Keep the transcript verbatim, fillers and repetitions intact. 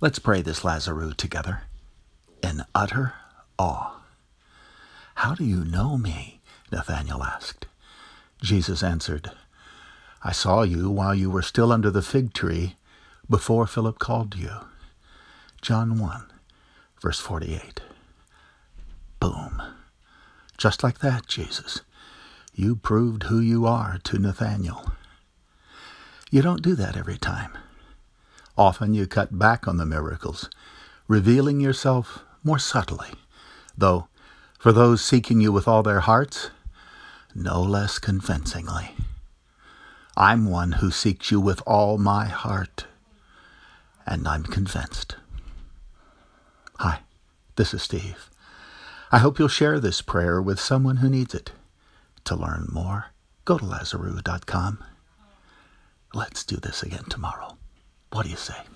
Let's pray this Lazarus together in utter awe. "How do you know me?" Nathanael asked. Jesus answered, "I saw you while you were still under the fig tree before Philip called you." John one, verse forty-eight. Boom. Just like that, Jesus. You proved who you are to Nathanael. You don't do that every time. Often you cut back on the miracles, revealing yourself more subtly, though for those seeking you with all their hearts, no less convincingly. I'm one who seeks you with all my heart, and I'm convinced. Hi, this is Steve. I hope you'll share this prayer with someone who needs it. To learn more, go to Lazarus dot com. Let's do this again tomorrow. What do you say?